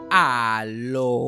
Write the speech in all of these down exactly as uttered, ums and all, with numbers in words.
Aló.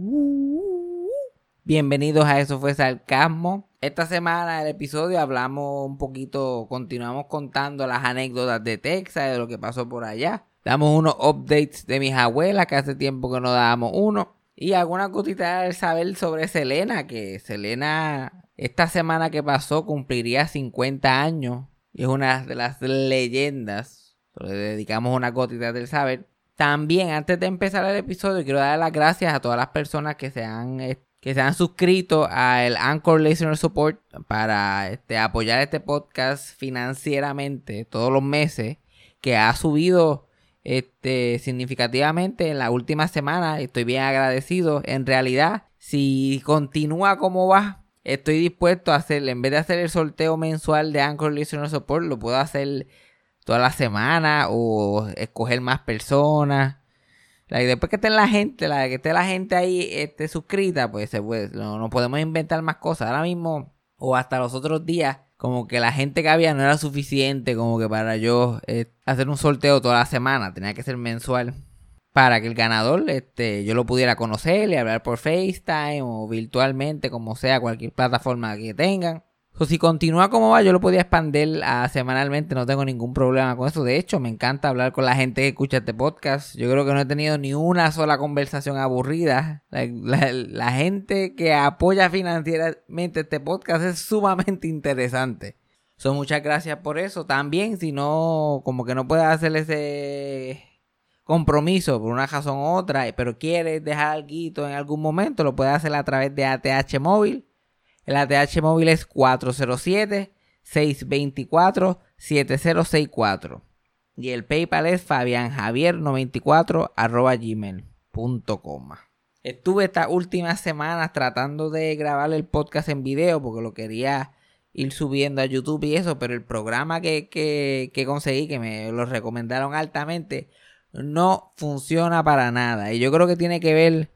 Bienvenidos a Eso Fue Sarcasmo. Esta semana del episodio hablamos un poquito, continuamos contando las anécdotas de Texas, de lo que pasó por allá. Damos unos updates de mis abuelas, que hace tiempo que no dábamos uno. Y alguna cosita de saber sobre Selena, que Selena esta semana que pasó cumpliría cincuenta años. Y es una de las leyendas. Le dedicamos una gotita del saber. También, antes de empezar el episodio, quiero dar las gracias a todas las personas que se han, que se han suscrito al Anchor Listener Support para este, apoyar este podcast financieramente todos los meses, que ha subido este, significativamente en la última semana. Estoy bien agradecido. En realidad, si continúa como va, estoy dispuesto a hacer, en vez de hacer el sorteo mensual de Anchor Listener Support, lo puedo hacer toda la semana o escoger más personas. Y después que esté la gente, la que esté la gente ahí este, suscrita, pues se puede, no, no podemos inventar más cosas. Ahora mismo, o hasta los otros días, como que la gente que había no era suficiente como que para yo eh, hacer un sorteo toda la semana. Tenía que ser mensual para que el ganador este, yo lo pudiera conocer y hablar por FaceTime o virtualmente, como sea, cualquier plataforma que tengan. So, si continúa como va, yo lo podía expandir a semanalmente, no tengo ningún problema con eso. De hecho, me encanta hablar con la gente que escucha este podcast. Yo creo que no he tenido ni una sola conversación aburrida. La, la, la gente que apoya financieramente este podcast es sumamente interesante. So, muchas gracias por eso. También, si no, como que no puedes hacer ese compromiso por una razón u otra, pero quieres dejar algo en algún momento, lo puedes hacer a través de A T H Móvil. El A T H móvil es cuatro cero siete, seis dos cuatro, siete cero seis cuatro. Y el PayPal es fabianjavier noventa y cuatro arroba gmail punto com. Estuve estas últimas semanas tratando de grabar el podcast en video porque lo quería ir subiendo a YouTube y eso, pero el programa que, que, que conseguí, que me lo recomendaron altamente, no funciona para nada. Y yo creo que tiene que ver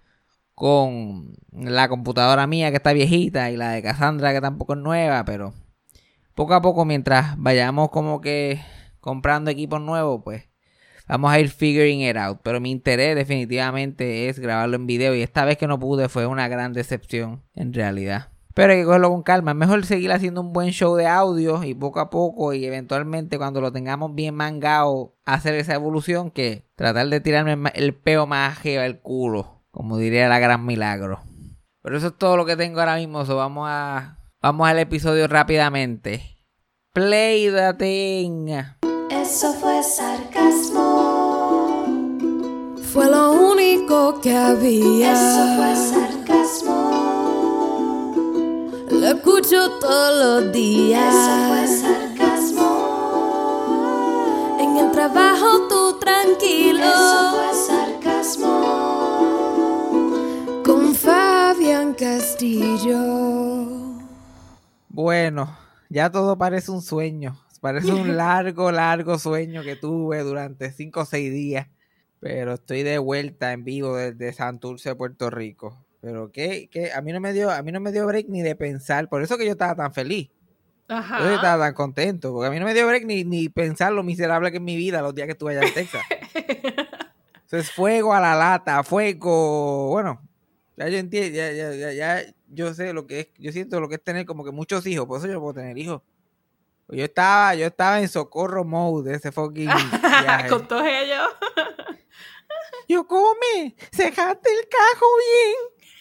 con la computadora mía que está viejita y la de Cassandra que tampoco es nueva, pero poco a poco mientras vayamos como que comprando equipos nuevos, pues vamos a ir figuring it out. Pero mi interés definitivamente es grabarlo en video y esta vez que no pude fue una gran decepción en realidad. Pero hay que cogerlo con calma, es mejor seguir haciendo un buen show de audio y poco a poco y eventualmente cuando lo tengamos bien mangado hacer esa evolución que tratar de tirarme el peo más ajeo al culo, como diría la gran Milagro. Pero eso es todo lo que tengo ahora mismo. So vamos a vamos al episodio rápidamente. Play the thing. Eso fue sarcasmo. Fue lo único que había. Eso fue sarcasmo. Lo escucho todos los días. Eso fue sarcasmo. En el trabajo tú tranquilo. Eso fue sarcasmo. Con Fabián Castillo. Bueno, ya todo parece un sueño. Parece un largo, largo sueño que tuve durante cinco o seis días. Pero estoy de vuelta en vivo desde Santurce, Puerto Rico. Pero que, que a mí no me dio, a mí no me dio break ni de pensar. Por eso que yo estaba tan feliz. Ajá. Yo estaba tan contento. Porque a mí no me dio break ni, ni pensar lo miserable que es mi vida los días que estuve allá en Texas. Entonces, fuego a la lata, fuego. Bueno, ya yo entiendo, ya, ya, ya, ya yo sé lo que es, yo siento lo que es tener como que muchos hijos. Por eso yo no puedo tener hijos. Yo estaba, yo estaba en socorro mode de ese fucking viaje. Con todos ellos. Yo come, cejaste el cajo bien.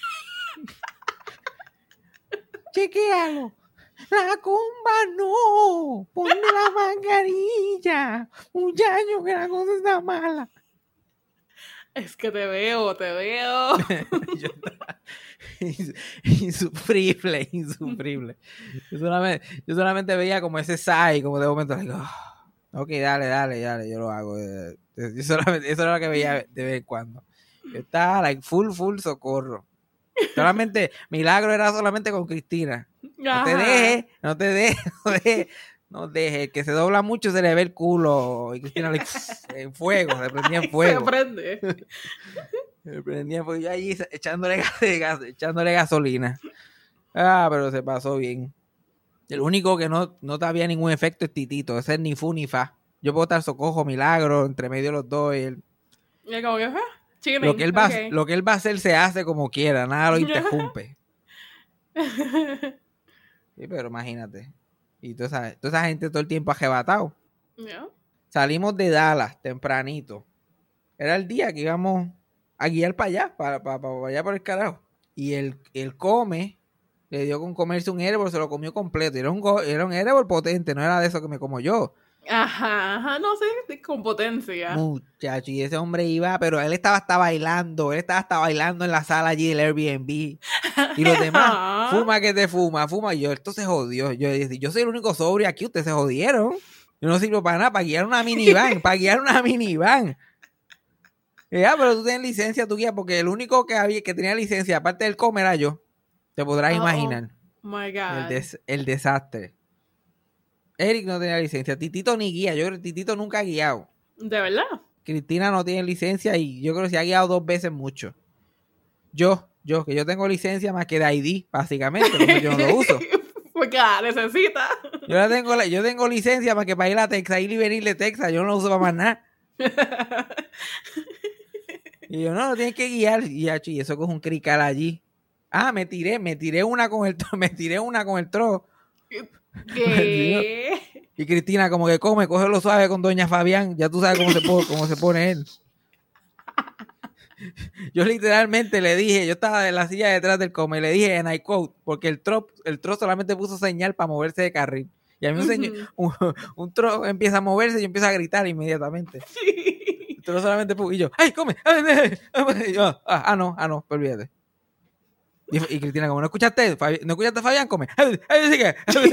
Chequéalo. La comba no. Ponle la mascarilla. Muchacho, que la cosa está mala. Es que te veo, te veo. Yo estaba insufrible, insufrible. Yo solamente, yo solamente veía como ese sigh, como de momento, like, oh, ok, dale, dale, dale, yo lo hago. Yo solamente, eso era lo que veía de vez en cuando. Yo estaba like full, full socorro. Solamente, milagro era solamente con Cristina. No te dejes, no te dejes, no dejes, no dejes. Que se dobla mucho se le ve el culo. Y Cristina like, en fuego, se prendía en fuego. Se prende. Se prendía en fuego. Yo allí echándole, gas, gas, echándole gasolina. Ah, pero se pasó bien. El único que no, no había ningún efecto es Titito. Ese es ni fu ni fa. Yo puedo estar socojo, milagro, entre medio de los dos. Y él... ¿Y cómo que fue? Chilling, Lo que él va, ok. lo que él va a hacer se hace como quiera, nada lo interrumpe. Sí, pero imagínate. Y toda esa, toda esa gente todo el tiempo arrebatado. Yeah. Salimos de Dallas tempranito. Era el día que íbamos a guiar para allá, para, para, para allá por el carajo. Y él, él come, le dio con comerse un Erebor, se lo comió completo. Y era un, go- era un Erebor potente, no era de eso que me como yo. Ajá, ajá, no sé, con potencia. Muchacho, y ese hombre iba, pero él estaba hasta bailando, él estaba hasta bailando en la sala allí del Airbnb. Y los demás, fuma que te fuma, fuma. Y yo, esto se jodió. Yo, yo soy el único sobrio aquí, ustedes se jodieron. Yo no sirvo para nada, para guiar una minivan, para guiar una minivan. Ya, pero tú tienes licencia, tú guías, porque el único que había que tenía licencia, aparte del comer, era yo. Te podrás Oh, imaginar. Oh my El, God. des- el desastre. Eric no tenía licencia, Titito ni guía, yo creo que Titito nunca ha guiado. ¿De verdad? Cristina no tiene licencia y yo creo que se ha guiado dos veces mucho. Yo, yo, que yo tengo licencia más que de I D, básicamente, porque yo no lo uso. Porque la necesita. Yo, la tengo, la- yo tengo licencia más que para ir a Texas, ir y venir de Texas, yo no lo uso para más nada. Y yo, no, no tienes que guiar. Y, achi, y eso coge un crical allí. Ah, me tiré, me tiré una con el tro, me tiré una con el tro. ¿Qué? Y Cristina como que come, coge lo suave con doña Fabián, ya tú sabes cómo se pone, cómo se pone él. Yo literalmente le dije, yo estaba en la silla detrás del come, le dije en I quote, porque el tro, el tro solamente puso señal para moverse de carril. Y a mí un, señor, un, un tro empieza a moverse y yo empiezo a gritar inmediatamente. El tro solamente puso, y yo, ¡ay, come! Y yo, ah, ah, no, ah, no, pues olvídate. Y, y Cristina, como no escuchaste, Fabi- no escuchaste a Fabián, come. Ay, ay, sí que.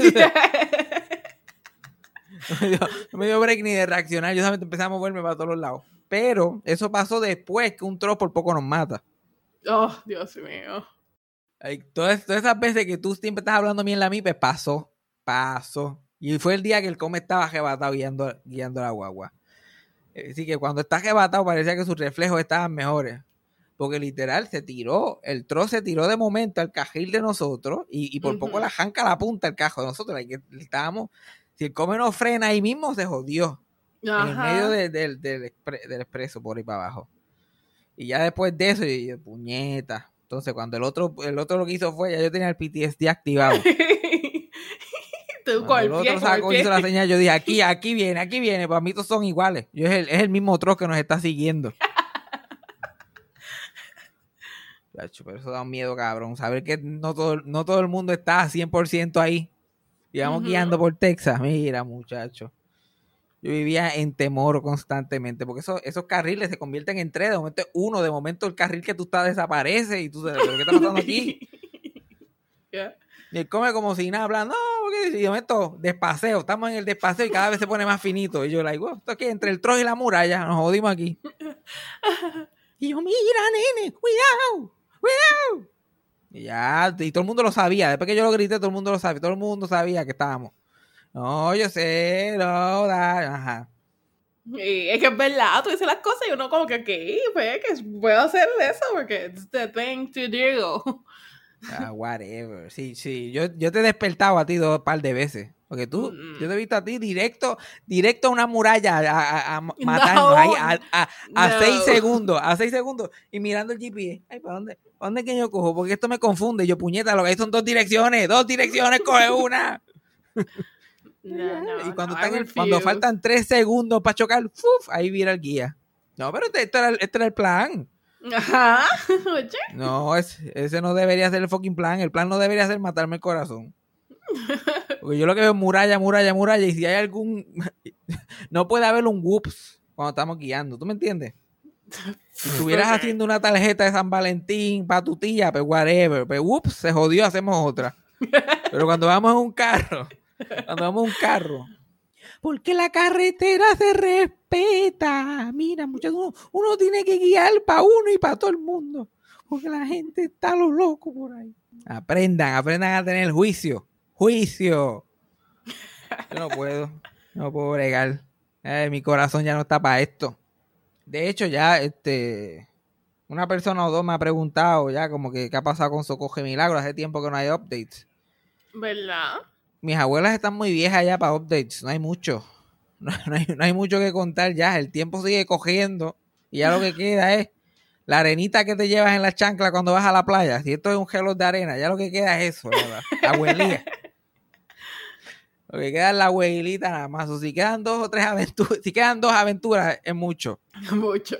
No me, dio, no me dio break ni de reaccionar. Yo solamente empecé a moverme para todos los lados. Pero eso pasó después que un troll por poco nos mata. Oh, Dios mío. Ay, todas, todas esas veces que tú siempre estás hablando bien la mipe, pasó. Pasó. Y fue el día que el come estaba arrebatado guiando, guiando la guagua. Así que cuando está arrebatado parecía que sus reflejos estaban mejores. Porque literal se tiró, el troll se tiró de momento al cajil de nosotros y, y por uh-huh. poco la janca la punta el cajo de nosotros. Que estábamos, si el come no frena ahí mismo, se jodió. Ajá. En el medio de, de, de, del, del expreso, por ahí para abajo. Y ya después de eso, yo, yo, puñeta. Entonces, cuando el otro, el otro lo que hizo fue, ya yo tenía el P T S D activado. Tú cuando el otro sacó, hizo la señal, yo dije, aquí, aquí viene, aquí viene. Para mí todos son iguales. Yo, es, el, es el mismo trozo que nos está siguiendo. Pero eso da un miedo, cabrón. Saber que no todo, no todo el mundo está cien por ciento ahí. Y vamos uh-huh. guiando por Texas. Mira, muchacho. Yo vivía en temor constantemente. Porque eso, esos carriles se convierten en tres. De momento uno. De momento el carril que tú estás desaparece. Y tú sabes, ¿qué está pasando aquí? Yeah. Y él come como si nada, hablando. No, porque de momento despaseo. Estamos en el despaseo y cada vez se pone más finito. Y yo, like, oh, esto aquí entre el trozo y la muralla. Nos jodimos aquí. Y yo, mira, nene, cuidado. ¡Cuidado! Y ya, y todo el mundo lo sabía. Después que yo lo grité, todo el mundo lo sabía. Todo el mundo sabía que estábamos. No, yo sé, no, da, ajá. Y es que es verdad, tú dices las cosas y uno como que, ¿qué? Pues que puedo hacer eso porque it's the thing to do. Ah, whatever. Sí, sí. Yo, yo te he despertado a ti dos par de veces. Porque tú, mm. yo te he visto a ti directo, directo a una muralla a, a, a matarnos no, ahí a, a, a no. seis segundos, a seis segundos y mirando el G P S. Ay, ¿para dónde? ¿Para dónde que yo cojo? Porque esto me confunde. Yo, puñeta, lo que hay son dos direcciones, dos direcciones, coge una. No, no, y cuando, no, están en, cuando faltan tres segundos para chocar, ¡fuf! Ahí vira el guía. No, pero este, este, era, este era el plan. Ajá. Oye. No, es, ese no debería ser el fucking plan. El plan no debería ser matarme el corazón. Porque yo lo que veo es muralla, muralla, muralla. Y si hay algún... no puede haber un whoops cuando estamos guiando. ¿Tú me entiendes? Si estuvieras okay. haciendo una tarjeta de San Valentín para tu tía, pues whatever. Pues whoops, se jodió, hacemos otra. Pero cuando vamos en un carro, cuando vamos en un carro... Porque la carretera se respeta. Mira, muchachos, uno, uno tiene que guiar para uno y para todo el mundo. Porque la gente está a lo loco por ahí. Aprendan, aprendan a tener juicio. Juicio. Yo no puedo. No puedo bregar. Eh, mi corazón ya no está para esto. De hecho, ya este una persona o dos me ha preguntado ya como que qué ha pasado con Socoge Milagro. Hace tiempo que no hay updates. ¿Verdad? Mis abuelas están muy viejas ya para updates. No hay mucho. No, no, hay, no hay mucho que contar ya. El tiempo sigue cogiendo. Y ya lo que queda es la arenita que te llevas en la chancla cuando vas a la playa, si esto es un gelo de arena, ya lo que queda es eso, la, la abuelita. Lo que queda es la abuelita nada más. O si quedan dos o tres aventuras, si quedan dos aventuras, es mucho. Mucho.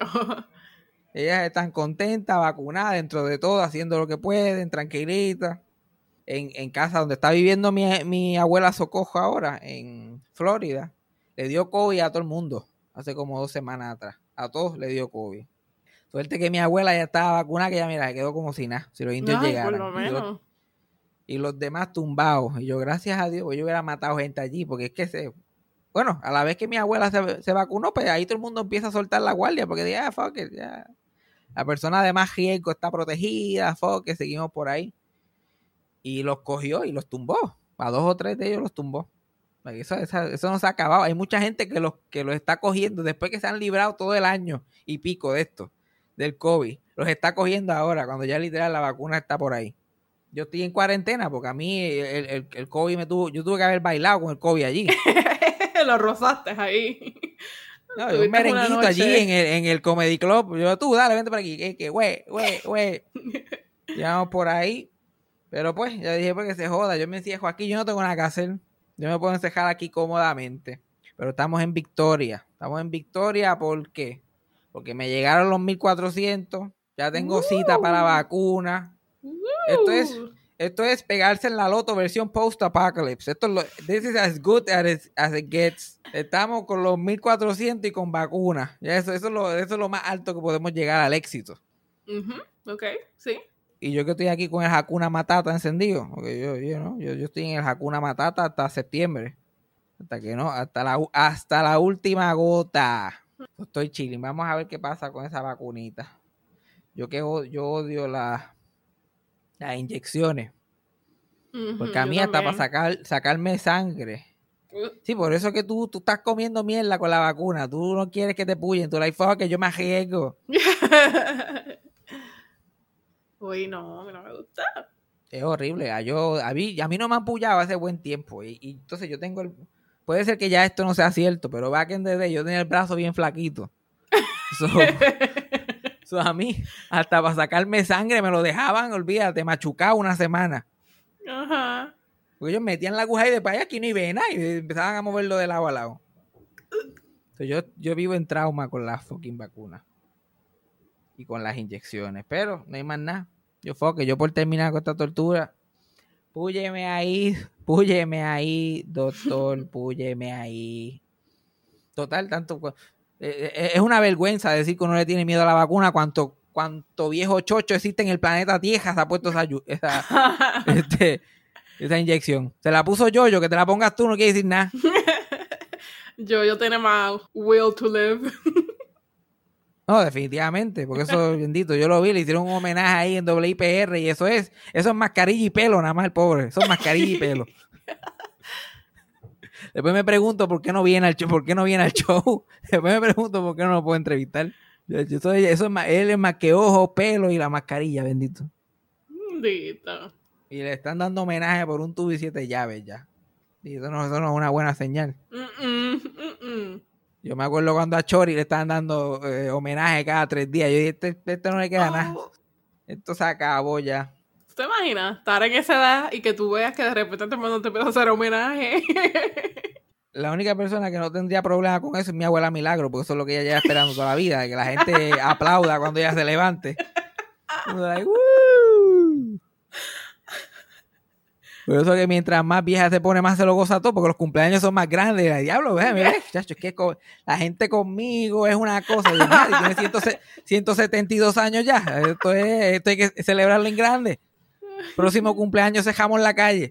Ellas están contentas, vacunadas, dentro de todo, haciendo lo que pueden, tranquilitas. En, en casa donde está viviendo mi, mi abuela Socojo ahora, en Florida, le dio COVID a todo el mundo, hace como dos semanas atrás. A todos le dio COVID. Suerte que mi abuela ya estaba vacunada, que ya mira, quedó como si nada, si los indios Ay, llegaran. por lo Y los, menos. y los demás tumbados. Y yo, gracias a Dios, pues yo hubiera matado gente allí, porque es que se... Bueno, a la vez que mi abuela se, se vacunó, pues ahí todo el mundo empieza a soltar la guardia, porque dice, ah, fuck it, ya. La persona de más riesgo está protegida, fuck it, seguimos por ahí. Y los cogió y los tumbó. A dos o tres de ellos los tumbó. Eso, eso, eso no se ha acabado. Hay mucha gente que los, que los está cogiendo después que se han librado todo el año y pico de esto, del COVID. Los está cogiendo ahora, cuando ya literal la vacuna está por ahí. Yo estoy en cuarentena porque a mí el, el, el COVID me tuvo... Yo tuve que haber bailado con el COVID allí. Lo rozaste ahí. No, un merenguito allí en el, en el Comedy Club. Yo, tú, dale, vente por aquí. Que, que, güey, güey, güey. Llevamos por ahí. Pero pues, ya dije, pues que se joda. Yo me encierro aquí, yo no tengo nada que hacer. Yo me puedo encerrar aquí cómodamente. Pero estamos en Victoria. Estamos en Victoria, ¿por qué? Porque me llegaron los mil cuatrocientos. Ya tengo uh, cita para vacuna. Uh, esto es esto es pegarse en la loto versión post-apocalypse. Esto es lo, this is as good as it, as it gets. Estamos con los mil cuatrocientos y con vacuna. Ya eso, eso, es lo, eso es lo más alto que podemos llegar al éxito. Uh-huh. Ok, sí. Y yo que estoy aquí con el Hakuna Matata encendido, porque yo, yo, ¿no? yo, yo estoy en el Hakuna Matata hasta septiembre. Hasta que no, hasta la, hasta la última gota. Estoy chilling. Vamos a ver qué pasa con esa vacunita. Yo que yo odio la, las inyecciones. Uh-huh, porque a mí hasta para sacar, sacarme sangre. Uh. Sí, por eso que tú, tú estás comiendo mierda con la vacuna. Tú no quieres que te puyen. Tú la like, que yo me arriesgo. Uy, no, a mí no me gusta. Es horrible. A, yo, a, mí, a mí no me han pullado hace buen tiempo. Y, y entonces yo tengo el... Puede ser que ya esto no sea cierto, pero back in the day yo tenía el brazo bien flaquito. So, so a mí, hasta para sacarme sangre me lo dejaban, olvídate, machucado una semana. Ajá. Porque ellos metían la aguja y de para allá aquí no hay vena y empezaban a moverlo de lado a lado. Entonces yo, yo vivo en trauma con las fucking vacunas. Y con las inyecciones, pero no hay más nada. Yo foque, yo por terminar con esta tortura, púyeme ahí, púyeme ahí, doctor, púyeme ahí. Total, tanto eh, es una vergüenza decir que uno le tiene miedo a la vacuna, cuanto, cuanto viejo chocho existe en el planeta Tierra se ha puesto esa, esa, este, esa inyección. Se la puso yo, yo que te la pongas tú no quiere decir nada. yo, yo tengo más will to live. No, definitivamente, porque eso, bendito, yo lo vi, le hicieron un homenaje ahí en W I P R y eso es, eso es mascarilla y pelo, nada más el pobre, eso es mascarilla y pelo. Después me pregunto por qué no viene al show, por qué no viene al show. Después me pregunto por qué no lo puedo entrevistar. Yo, yo soy, eso es más, él es más que ojo, pelo y la mascarilla, bendito. Bendito. Y le están dando homenaje por un tubo y siete llaves ya. Y eso no, eso no es una buena señal. Mm-mm, mm-mm. Yo me acuerdo cuando a Chori le estaban dando eh, homenaje cada tres días. Yo dije, este, este no le queda oh. nada. Esto se acabó ya. ¿Te imaginas estar en esa edad y que tú veas que de repente todo el mundo te empieza a hacer homenaje? La única persona que no tendría problema con eso es mi abuela Milagro, porque eso es lo que ella lleva esperando toda la vida, de que la gente aplauda cuando ella se levante. Like, ¡woo! Por eso que mientras más vieja se pone, más se lo goza todo, porque los cumpleaños son más grandes. El diablo, ve, mira, chacho, es que la gente conmigo es una cosa. Y tiene ciento setenta y dos años ya. Esto, es, esto hay que celebrarlo en grande. Próximo cumpleaños cejamos en la calle.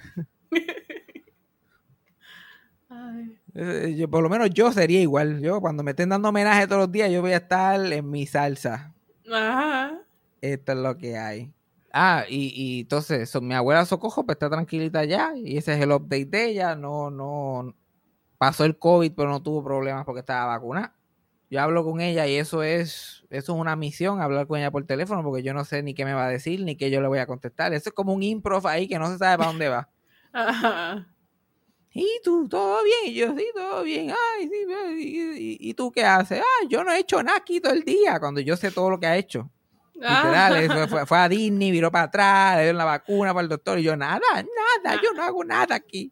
Ay. Yo, por lo menos yo sería igual. Yo cuando me estén dando homenaje todos los días, yo voy a estar en mi salsa. Ajá. Esto es lo que hay. Ah, y, y entonces so, mi abuela Socojo pues está tranquilita ya y ese es el update de ella. No, no pasó el COVID, pero no tuvo problemas porque estaba vacunada. Yo hablo con ella y eso es eso es una misión, hablar con ella por teléfono, porque yo no sé ni qué me va a decir ni qué yo le voy a contestar. Eso es como un improv ahí que no se sabe para dónde va. Ajá. ¿y tú? ¿Todo bien? Y yo, sí, todo bien. Ay, sí, ¿y, y, y tú qué haces? Ah, yo no he hecho nada aquí todo el día, cuando yo sé todo lo que ha hecho. Literal, eso fue, fue a Disney, viró para atrás, le dieron la vacuna para el doctor, y yo, nada, nada, yo no hago nada aquí.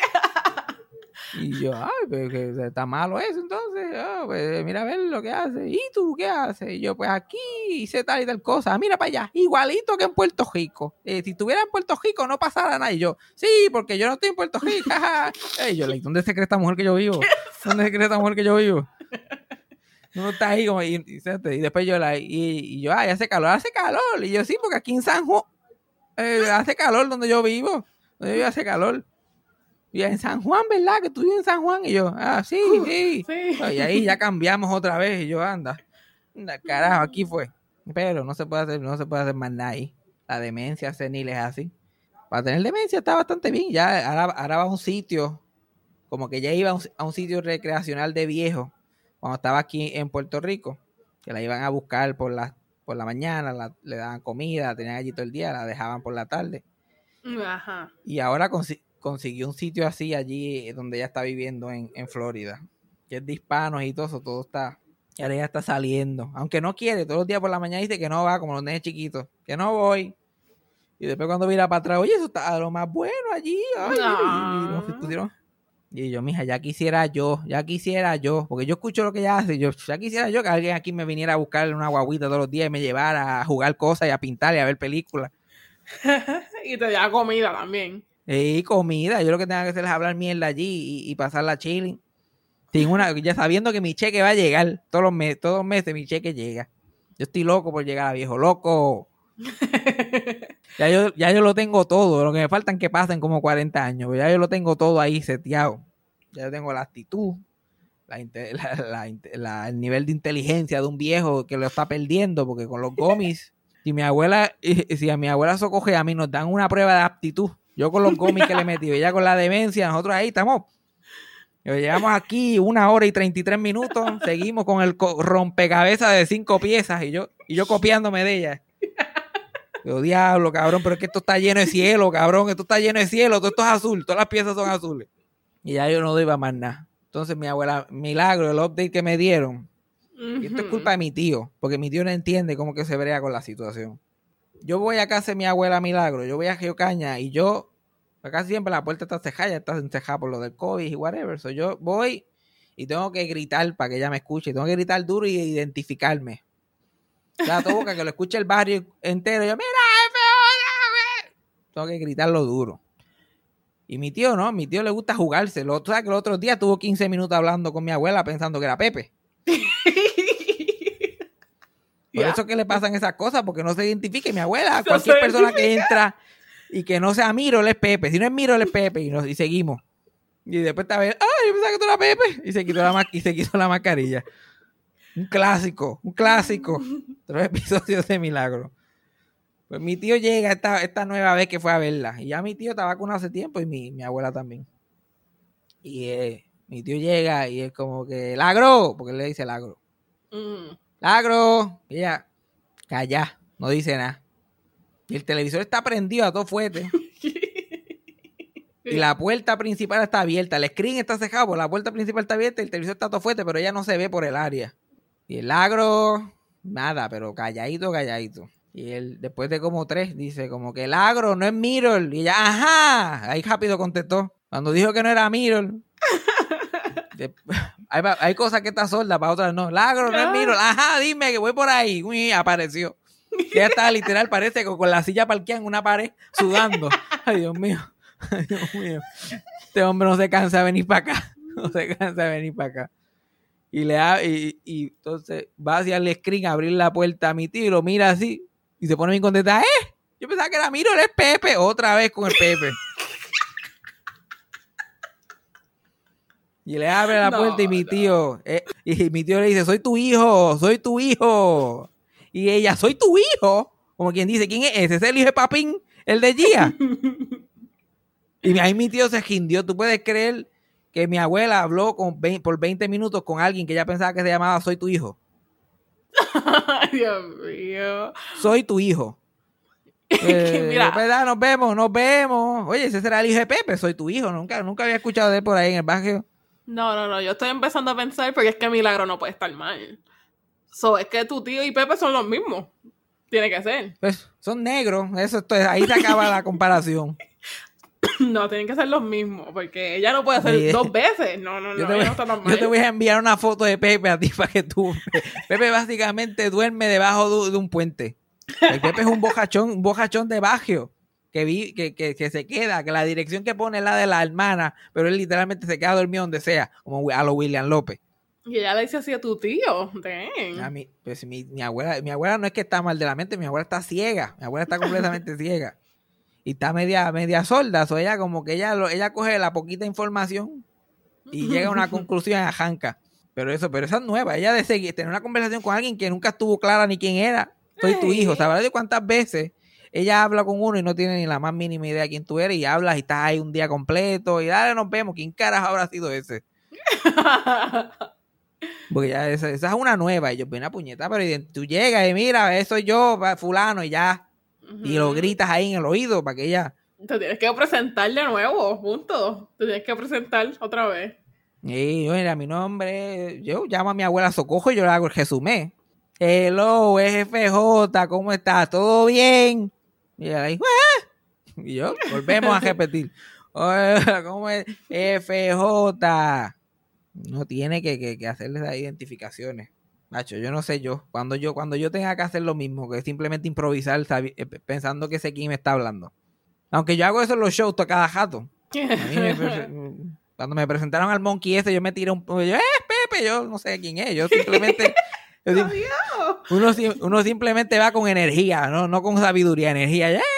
Y yo, ay, pero que está malo eso, entonces, oh, pues mira a ver lo que hace. ¿Y tú qué haces? Y yo, pues aquí hice tal y tal cosa. Mira para allá, igualito que en Puerto Rico. Eh, si estuviera en Puerto Rico no pasara nada. Y yo, sí, porque yo no estoy en Puerto Rico. Y yo, ¿dónde se cree esta mujer que yo vivo? ¿Dónde se cree esta mujer que yo vivo? Uno está ahí como, y, y, y después yo, la, y, y yo, ay, hace calor, hace calor. Y yo, sí, porque aquí en San Juan eh, hace calor donde yo vivo. Donde yo vivo hace calor. Y en San Juan, ¿verdad? Que tú vives en San Juan. Y yo, ah, sí, sí. sí. Y ahí ya cambiamos otra vez. Y yo, anda, anda, carajo, aquí fue. Pero no se puede hacer, no se puede hacer más nada ahí. La demencia senil es así. Para tener demencia está bastante bien. Ya ahora, ahora va a un sitio, como que ya iba a un, a un sitio recreacional de viejos cuando estaba aquí en Puerto Rico, que la iban a buscar por la, por la mañana, la, le daban comida, la tenían allí todo el día, la dejaban por la tarde. Ajá. Y ahora consi- consiguió un sitio así allí donde ella está viviendo en, en Florida, que es de hispanos y todo eso, todo está, y ahora ella está saliendo, aunque no quiere, todos los días por la mañana dice que no va, como los nenes chiquitos, que no voy. Y después cuando mira para atrás, oye, eso está lo más bueno allí. Ay, no. y, y, nos pusieron. Y yo, mija, ya quisiera yo, ya quisiera yo, porque yo escucho lo que ella hace, yo ya quisiera yo que alguien aquí me viniera a buscar una guaguita todos los días y me llevara a jugar cosas y a pintar y a ver películas. Y te da comida también. Y comida, yo lo que tengo que hacer es hablar mierda allí y, y pasarla chilling. Sin una, ya sabiendo que mi cheque va a llegar, todos los meses, todos los meses mi cheque llega. Yo estoy loco por llegar a viejo, loco. Ya yo, ya yo lo tengo todo, lo que me faltan que pasen como cuarenta años, ya yo lo tengo todo ahí seteado. Ya yo tengo la actitud, la, la, la, la, el nivel de inteligencia de un viejo que lo está perdiendo, porque con los gomis, si mi abuela, si a mi abuela Socoge a mí nos dan una prueba de aptitud, yo con los gomis que le metí, ella con la demencia, nosotros ahí estamos. Llegamos aquí una hora y treinta y tres minutos, seguimos con el rompecabezas de cinco piezas y yo, y yo copiándome de ella. Yo, diablo, cabrón, pero es que esto está lleno de cielo, cabrón, esto está lleno de cielo, todo esto es azul, todas las piezas son azules. Y ya yo no doy más nada. Entonces mi abuela, milagro, el update que me dieron, uh-huh. Y esto es culpa de mi tío, porque mi tío no entiende cómo que se brega con la situación. Yo voy a casa de mi abuela Milagro, yo voy a Geocaña y yo, acá siempre la puerta está cejada, ya está encejada por lo del COVID y whatever. So yo voy y tengo que gritar para que ella me escuche, tengo que gritar duro y identificarme. O sea, todo que lo escuche el barrio entero. Yo, mira, tengo que gritarlo duro. Y mi tío, no, mi tío le gusta jugarse. Lo, tú sabes que el otro día tuvo quince minutos hablando con mi abuela pensando que era Pepe. Por yeah. Eso que le pasan esas cosas, porque no se identifique mi abuela. No cualquier persona que entra y que no sea Miro, él es Pepe. Si no es Miro, él es Pepe. Y, nos, y seguimos. Y después está a ver, ay, yo pensaba que tú eras Pepe. Y se quitó la, y se quitó la mascarilla. Un clásico, un clásico. Tres episodios de Milagro. Pues mi tío llega esta, esta nueva vez que fue a verla. Y ya mi tío está vacunado hace tiempo y mi, mi abuela también. Y eh, mi tío llega y es como que, Lagro, porque él le dice Lagro. Mm. Lagro. Y ella, calla, no dice nada. Y el televisor está prendido a todo fuerte. Y la puerta principal está abierta. El screen está cejado, la puerta principal está abierta y el televisor está a todo fuerte, pero ella no se ve por el área. Y el Agro, nada, pero calladito, calladito. Y él, después de como tres, dice como que el Agro no es Mirror. Y ella, ajá, ahí rápido contestó. Cuando dijo que no era Mirror. de, hay, hay cosas que está sorda, para otras no. El Agro no es Mirror. Ajá, dime que voy por ahí. Uy, apareció. Y ella estaba literal, parece que con la silla parqueada en una pared, sudando. Ay, Dios mío. Ay, Dios mío. Este hombre no se cansa de venir para acá. No se cansa de venir para acá. Y le da, y, y entonces va hacia el screen a abrir la puerta a mi tío y lo mira así y se pone bien contenta. ¡Eh! Yo pensaba que era Miro, él es Pepe. Otra vez con el Pepe. Y le abre la no, puerta y mi tío, no. eh, y mi tío le dice, soy tu hijo, soy tu hijo. Y ella, soy tu hijo. Como quien dice, ¿quién es ese? ¿Es el hijo de Papín? ¿El de Gia? Y ahí mi tío se esquindió. ¿Tú puedes creer que mi abuela habló con veinte, por veinte minutos con alguien que ella pensaba que se llamaba Soy tu hijo? Dios mío. Soy tu hijo. Eh, Mira. ¿verdad? Nos vemos, nos vemos. Oye, ese será el hijo de Pepe, soy tu hijo. Nunca, nunca había escuchado de él por ahí en el barrio. No, no, no, yo estoy empezando a pensar porque es que Milagro no puede estar mal. So, es que tu tío y Pepe son los mismos. Tiene que ser. Pues son negros, eso esto es- ahí se acaba la comparación. No, tienen que ser los mismos, porque ella no puede hacer Oye, dos veces. No, no, Yo no, te, ella voy, no está tan mal. yo te voy a enviar una foto de Pepe a ti para que tú... Pepe básicamente duerme debajo de, de un puente. El Pepe es un bojachón, un bojachón de barrio que, vi, que, que, que se queda, que la dirección que pone es la de la hermana, pero él literalmente se queda dormido donde sea, como a lo William López. Y ella le dice así a tu tío. Damn. A mí, pues mi, mi abuela, mi abuela no es que está mal de la mente, mi abuela está ciega, mi abuela está completamente ciega. Y está media, media sorda, o ella como que ella, lo- ella coge la poquita información y llega a una conclusión a janca. Pero eso, pero esa es nueva, ella de seguir, tener una conversación con alguien que nunca estuvo clara ni quién era. Soy tu hijo, ¿sabes de cuántas veces ella habla con uno y no tiene ni la más mínima idea de quién tú eres y hablas y estás ahí un día completo y dale, nos vemos, ¿quién carajo habrá sido ese? Porque ya esa, esa es una nueva y yo veo una puñeta, pero y tú llegas y mira, eso soy yo, fulano y ya. Y lo gritas ahí en el oído para que ella... Te tienes que presentar de nuevo, punto. Te tienes que presentar otra vez. Y yo, mira, mi nombre, yo llamo a mi abuela Socojo y yo le hago el resumé. Hello, F J, ¿cómo estás? ¿Todo bien? Y ella ahí, ¡ah! Y yo, volvemos a repetir. Hola, ¿cómo es? F J. No tiene que, que, que hacerle esas identificaciones. Nacho, yo no sé yo. Cuando yo cuando yo tenga que hacer lo mismo, que simplemente improvisar sabi- eh, pensando que ese aquí me está hablando. Aunque yo hago eso en los shows a cada jato. A mí me pre- cuando me presentaron al Monkey ese, yo me tiré un... Yo, ¡eh, Pepe! Yo no sé quién es. Yo simplemente... yo sim- uno, sim- uno simplemente va con energía, no, no con sabiduría, energía. ¡Eh! ¡Eh!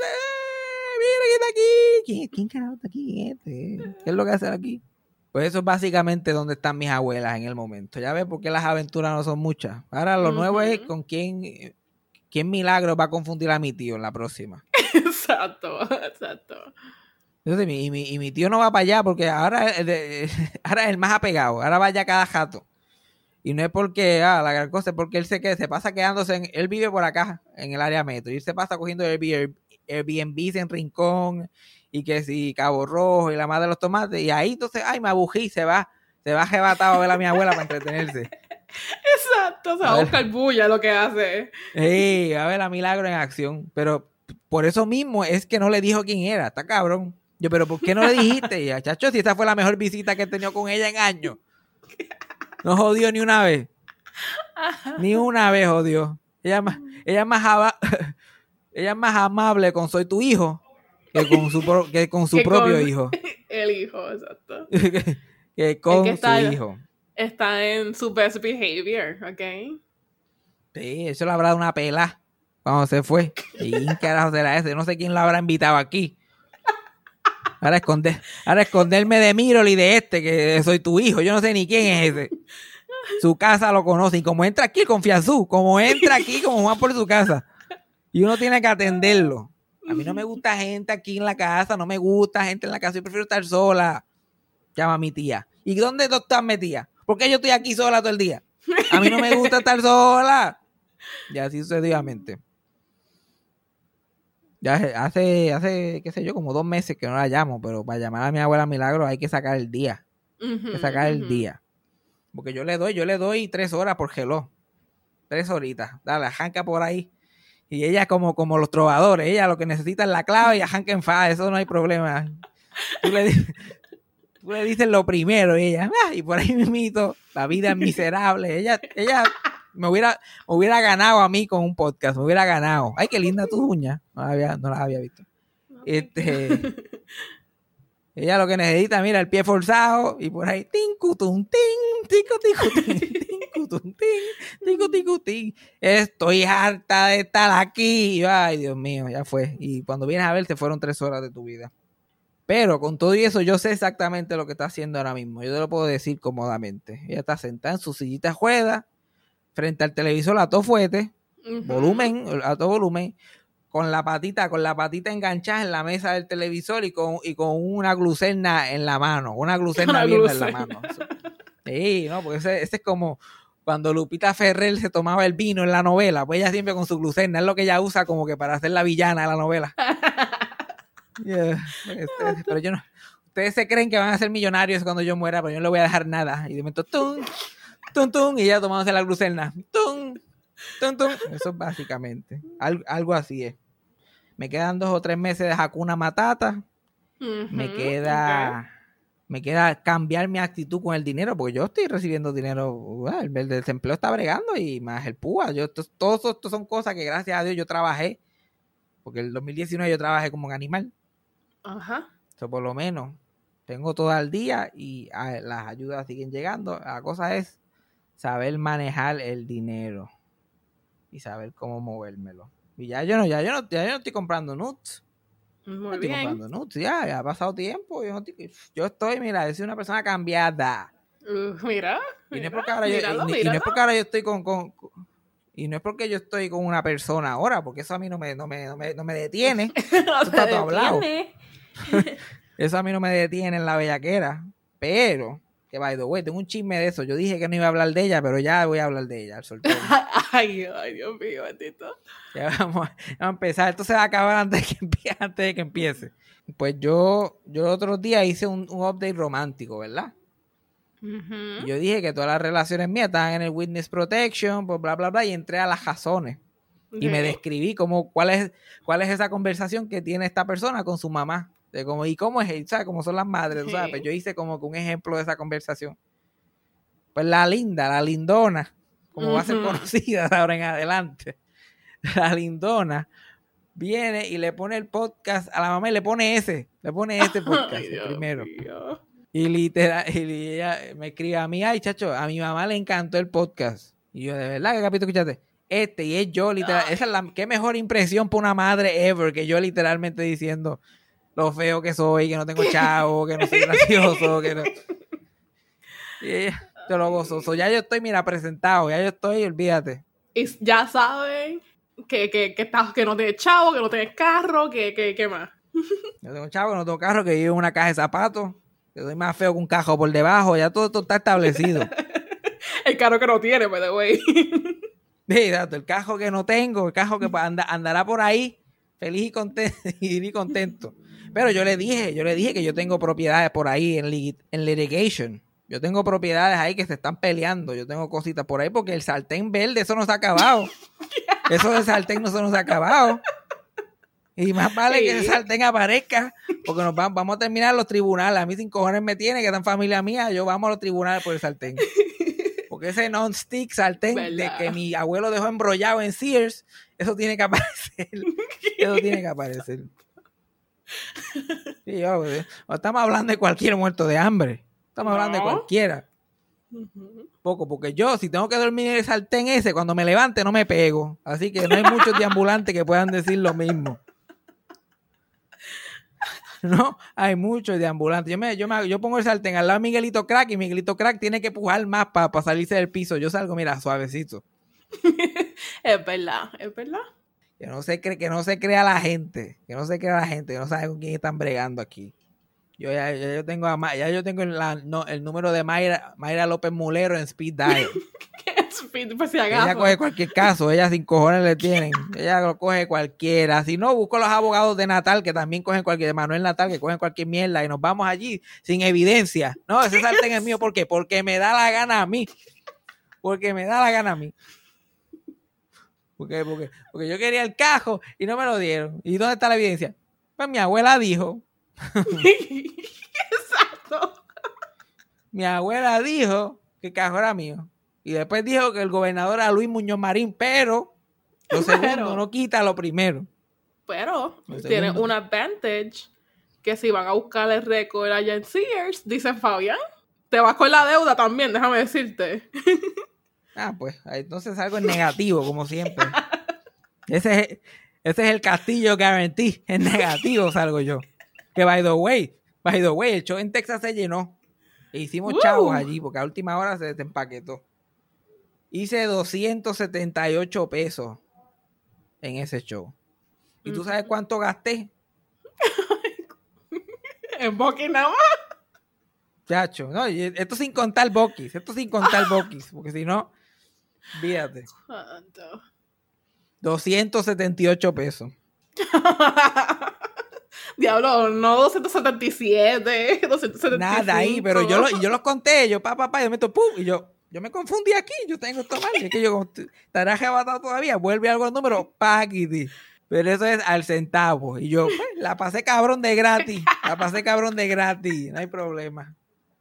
¡Mira quién está aquí! ¿Quién, quién carajo está aquí? ¿Quién es este? ¿Qué es lo que hace aquí? Pues eso es básicamente donde están mis abuelas en el momento. Ya ves por qué las aventuras no son muchas. Ahora lo nuevo es con quién, quién milagro va a confundir a mi tío en la próxima. Exacto, exacto. Entonces, mi, y, mi, y mi tío no va para allá porque ahora, eh, ahora es el más apegado. Ahora va allá cada jato. Y no es porque, ah, la gran cosa, es porque él se, que, se pasa quedándose, en, él vive por acá, en el área metro. Y él se pasa cogiendo Airbnb, Airbnb en Rincón, y que si Cabo Rojo y la madre de los tomates. Y ahí entonces, ay, me abují, se va, se va arrebatado a ver a mi abuela para entretenerse. Exacto, se va a buscar bulla lo que hace. Sí, a ver a Milagro en acción. Pero por eso mismo es que no le dijo quién era, está cabrón. Yo, pero ¿por qué no le dijiste? Ya, chacho, si esta fue la mejor visita que he tenido con ella en años. No jodió ni una vez. Ni una vez jodió. Ella es más, ella es más, aba- ella es más amable con soy tu hijo que con su, pro- que con su Que propio con- hijo. El hijo, exacto. Que con que está- su hijo. Está en su best behavior, ¿ok? Sí, eso le habrá dado una pela cuando se fue. ¿Y quién carajo será ese? No sé quién lo habrá invitado aquí. Ahora, esconder, ahora esconderme de Mirol y de este, que soy tu hijo. Yo no sé ni quién es ese. Su casa lo conoce. Y como entra aquí, confianzú. Como entra aquí, como Juan por su casa. Y uno tiene que atenderlo. A mí no me gusta gente aquí en la casa. No me gusta gente en la casa. Yo prefiero estar sola. Llama a mi tía. ¿Y dónde tú estás metida? ¿Por qué yo estoy aquí sola todo el día? A mí no me gusta estar sola. Y así sucesivamente. Ya hace, hace, qué sé yo, como dos meses que no la llamo, pero para llamar a mi abuela Milagro hay que sacar el día. Hay que sacar el día. Porque yo le doy, yo le doy tres horas por geló. Tres horitas. Dale, arranca por ahí. Y ella como, como los trovadores, ella lo que necesita es la clave y arranca en fa, eso no hay problema. Tú le, tú le dices lo primero y ella, ah, y por ahí mismito, la vida es miserable. Ella, ella me hubiera, me hubiera ganado a mí con un podcast, me hubiera ganado. Ay, qué linda tus uñas. No las había, no las había visto. Este, ella lo que necesita, mira, el pie forzado y por ahí, tincutum, tin, tico, tico, tin, tincutum, tin, tico, tico, tin. Estoy harta de estar aquí. Ay, Dios mío, ya fue. Y cuando vienes a ver, te fueron tres horas de tu vida. Pero con todo y eso, yo sé exactamente lo que está haciendo ahora mismo. Yo te lo puedo decir cómodamente. Ella está sentada en su sillita juega, frente al televisor a todo fuete, Ujú. volumen, a todo volumen, con la patita, con la patita enganchada en la mesa del televisor y con, y con una glucerna en la mano, una glucerna Una abierta en la glucerna. mano. Sí, no, porque ese, ese es como cuando Lupita Ferrer se tomaba el vino en la novela, pues ella siempre con su glucerna, es lo que ella usa como que para hacer la villana de la novela. Yeah. Este, pero yo no, ustedes se creen que van a ser millonarios cuando yo muera, pero yo no le voy a dejar nada. Y de momento, tum, tum, tum, y ella tomándose la glucerna, tum, tum, tum. Eso es básicamente, algo, algo así es. Me quedan dos o tres meses de Hakuna Matata. Uh-huh, me queda... Okay. Me queda cambiar mi actitud con el dinero, porque yo estoy recibiendo dinero, bueno, el, el desempleo está bregando y más el P U A. Yo, esto, todos estos son cosas que gracias a Dios yo trabajé, porque el dos mil diecinueve yo trabajé como un animal. Ajá. Eso por lo menos tengo todo al día y a, las ayudas siguen llegando. La cosa es saber manejar el dinero y saber cómo movérmelo. Y ya yo no, ya yo no, ya yo no estoy comprando nuts. Muy no bien. Estoy comprando nuts, ya, ya ha pasado tiempo. Yo, no estoy, yo estoy, mira, yo soy una persona cambiada. Uh, mira, y no es mira, porque ahora yo, míralo, y, y míralo. no es porque ahora yo estoy con, con, con y no es porque yo estoy con una persona ahora, porque eso a mí no me, no me, no me, no me detiene. No eso está todo hablado. detiene. Eso a mí no me detiene en la bellaquera. Pero, que by the way, tengo un chisme de eso. Yo dije que no iba a hablar de ella, pero ya voy a hablar de ella. Al soltero. Ay, ay, Dios mío, bendito. Ya vamos, a, vamos a empezar. Esto se va a acabar antes de que empiece. Antes de que empiece. Pues yo, yo el otro día hice un, un update romántico, ¿verdad? Uh-huh. Yo dije que todas las relaciones mías estaban en el witness protection, pues bla, bla, bla, y entré a las razones. Okay. Y me describí como cuál es, cuál es esa conversación que tiene esta persona con su mamá. De cómo, y cómo es, ¿sabes? Cómo son las madres, okay. ¿sabes? Pues yo hice como que un ejemplo de esa conversación. Pues la linda, la lindona, como uh-huh. va a ser conocida de ahora en adelante, la lindona viene y le pone el podcast a la mamá y le pone ese, le pone este podcast Ay, el primero. Mío. Y literal, y ella me escribe a mí, ay, chacho, a mi mamá le encantó el podcast. Y yo, ¿de verdad qué capítulo escuchaste? Este, y es yo, literal. Ay. Esa es la, qué mejor impresión para una madre ever, que yo literalmente diciendo lo feo que soy, que no tengo chavo, que no soy gracioso, que no. Y ella, te lo gozoso. Ya yo estoy, mira, presentado, ya yo estoy, olvídate. Y ya saben que, que, que, estás, que no tienes chavo, que no tienes carro, que, que, que más. No tengo chavo, no tengo carro, que vivo en una caja de zapatos. Que soy más feo que un cajo por debajo. Ya todo esto está establecido. El carro que no tiene, by the way. Sí, exacto. El cajo que no tengo, el cajo que anda, andará por ahí feliz y contento, y contento. Pero yo le dije, yo le dije que yo tengo propiedades por ahí en, lit, en litigation. Yo tengo propiedades ahí que se están peleando. Yo tengo cositas por ahí porque el sartén verde, eso no se ha acabado. Eso del sartén no se nos ha acabado. Y más vale sí. que ese sartén aparezca, porque nos vamos, vamos a terminar los tribunales. A mí sin cojones me tiene, que están familia mía, yo vamos a los tribunales por el sartén. Porque ese non-stick sartén ¿verdad? De que mi abuelo dejó embrollado en Sears, eso tiene que aparecer. Eso tiene que aparecer. Sí, yo, estamos hablando de cualquier muerto de hambre. Estamos no. hablando de cualquiera. Uh-huh. Poco, porque yo, si tengo que dormir en el sartén ese, cuando me levante no me pego. Así que no hay muchos deambulantes que puedan decir lo mismo. No, hay muchos deambulantes. Yo, me, yo, me, yo pongo el sartén al lado de Miguelito Crack y Miguelito Crack tiene que pujar más para pa salirse del piso. Yo salgo, mira, suavecito. Es verdad, es verdad. Que no se cree, que no se crea la gente, que no se crea la gente, que no sabe con quién están bregando aquí. Yo ya, ya yo tengo a, ya yo tengo la, no, el número de Mayra, Mayra López Mulero en Speed Dial. Speed, pues, si acaso. Ella coge cualquier caso, ella sin cojones le tienen. Ella lo coge cualquiera. Si no, busco los abogados de Natal que también cogen cualquier, de Manuel Natal que cogen cualquier mierda y nos vamos allí sin evidencia. No, ese sartén es mío, ¿por qué? Porque me da la gana a mí. Porque me da la gana a mí. Porque, porque, porque yo quería el cajo y no me lo dieron. ¿Y dónde está la evidencia? Pues mi abuela dijo. Exacto. Mi abuela dijo que el cajo era mío. Y después dijo que el gobernador era Luis Muñoz Marín, pero lo segundo pero, no quita lo primero. Pero tiene un advantage que si van a buscar el récord allá en Sears, dice Fabián, te vas con la deuda también, déjame decirte. Ah, pues, entonces algo en negativo, como siempre. Ese es, ese es el castillo guarantee. En negativo salgo yo. Que by the way, by the way, el show en Texas se llenó. E hicimos uh. chavos allí, porque a última hora se desempaquetó. Hice doscientos setenta y ocho pesos en ese show. ¿Y tú sabes cuánto gasté? ¿En Bucky nada más? Chacho, no, esto sin contar Bucky's, esto sin contar Bucky's, porque si no, Fíjate. Santo. doscientos setenta y ocho pesos. Diablo, no doscientos setenta y siete, doscientos setenta y cinco. Nada ahí, pero yo, lo, yo los conté, yo pa, pa, pa, yo meto pum, y yo, yo me confundí aquí, yo tengo esto mal, es que yo como, estará arrebatado todavía, vuelve algo al número, paquiti. Pero eso es al centavo, y yo, pues, la pasé cabrón de gratis, la pasé cabrón de gratis, no hay problema.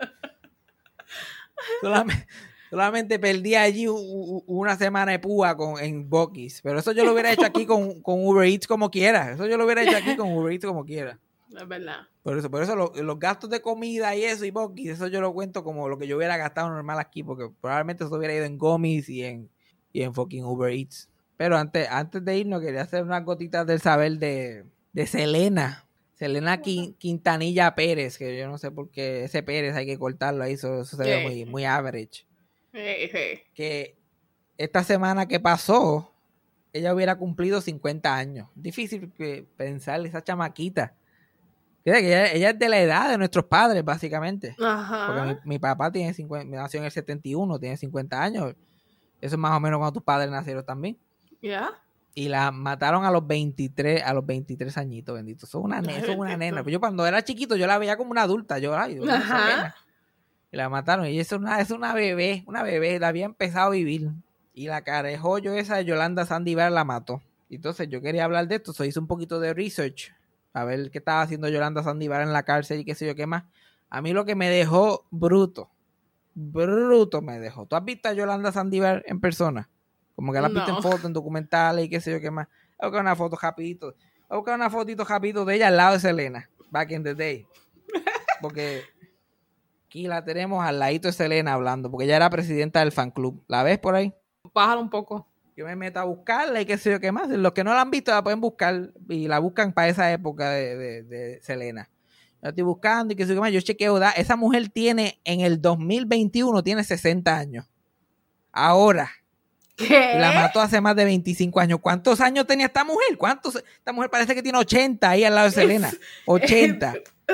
Solamente, solamente perdí allí u, u, una semana de púa con, en Buc-ee's, pero eso yo lo hubiera hecho aquí con, con Uber Eats como quiera, eso yo lo hubiera hecho aquí con Uber Eats como quiera. Es verdad. Por eso, por eso lo, los gastos de comida y eso y Buc-ee's, eso yo lo cuento como lo que yo hubiera gastado normal aquí, porque probablemente eso hubiera ido en Gummies y en, y en fucking Uber Eats. Pero antes, antes de irnos quería hacer unas gotitas del saber de, de Selena. Selena Quintanilla Pérez, que yo no sé por qué ese Pérez hay que cortarlo ahí, eso, eso se ve muy, muy average. Hey, hey. Que esta semana que pasó, ella hubiera cumplido cincuenta años. Difícil pensar esa chamaquita. Que ella, ella es de la edad de nuestros padres, básicamente. Ajá. Porque mi, mi papá tiene cincuenta, nació en el setenta y uno, tiene cincuenta años. Eso es más o menos cuando tus padres nacieron también. Ya. Yeah. Y la mataron a los veintitrés, a los veintitrés añitos, bendito. Son una, ne- son una nena. Pero yo cuando era chiquito, yo la veía como una adulta. Yo, ay, Dios, esa nena. Y la mataron. Y es una, es una bebé, una bebé. La había empezado a vivir. Y la carejollo esa de Yolanda Sandívar la mató. Entonces yo quería hablar de esto. So hice un poquito de research. A ver qué estaba haciendo Yolanda Sandívar en la cárcel y qué sé yo qué más. A mí lo que me dejó bruto. Bruto me dejó. ¿Tú has visto a Yolanda Sandívar en persona? Como que la has visto No. en fotos, en documentales y qué sé yo qué más. Voy a buscar una foto rapidito. Voy a buscar una fotito rapidito de ella al lado de Selena. Back in the day. Porque aquí la tenemos al ladito de Selena hablando. Porque ella era presidenta del fan club. ¿La ves por ahí? Bájalo un poco. Yo me meto a buscarla y qué sé yo qué más. Los que no la han visto la pueden buscar. Y la buscan para esa época de, de, de Selena. Yo estoy buscando y qué sé yo qué más. Yo chequeo. Da, esa mujer tiene en el dos mil veintiuno tiene sesenta años. Ahora. ¿Qué? La mató hace más de veinticinco años. ¿Cuántos años tenía esta mujer? ¿Cuántos? Esta mujer parece que tiene ochenta ahí al lado de Selena. ochenta.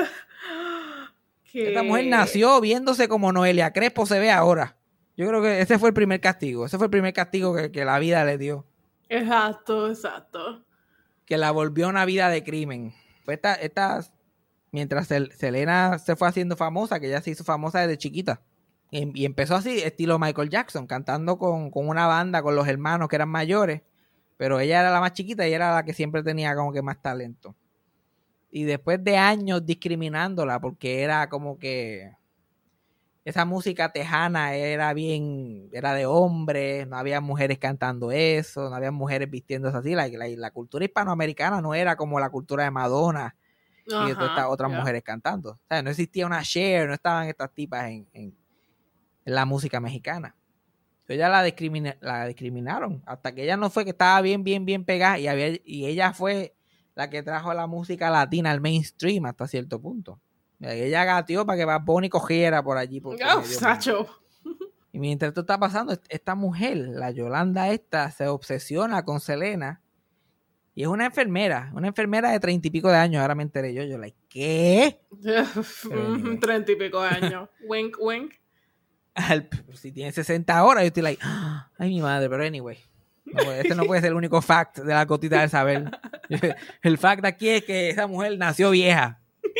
¿Qué? Esta mujer nació viéndose como Noelia Crespo se ve ahora. Yo creo que ese fue el primer castigo. Ese fue el primer castigo que, que la vida le dio. Exacto, exacto. Que la volvió a una vida de crimen. Pues esta, esta, mientras Sel- Selena se fue haciendo famosa, que ella se hizo famosa desde chiquita. Y, y empezó así, estilo Michael Jackson, cantando con, con una banda, con los hermanos que eran mayores. Pero ella era la más chiquita y era la que siempre tenía como que más talento. Y después de años discriminándola, porque era como que esa música tejana era bien, era de hombres, no había mujeres cantando eso, no había mujeres vistiéndose así. La, la, la cultura hispanoamericana no era como la cultura de Madonna y de todas estas otras yeah. mujeres cantando. O sea, no existía una Cher, no estaban estas tipas en, en, en la música mexicana. Entonces ella la, discrimina, la discriminaron hasta que ella no fue, que estaba bien, bien, bien pegada y, había, y ella fue la que trajo la música latina al mainstream hasta cierto punto. Ella gateó para que Bad Bunny cogiera por allí. Por Oh, Sacho. Y mientras esto está pasando, esta mujer, la Yolanda esta, se obsesiona con Selena. Y es una enfermera, una enfermera de treinta y pico de años. Ahora me enteré yo, yo, like, ¿qué? anyway. Treinta y pico de años. Wink, wink. Al, si tiene sesenta horas, yo estoy like, ay, mi madre, pero anyway. No, este no puede ser el único fact de la gotita del saber. El fact aquí es que esa mujer nació vieja.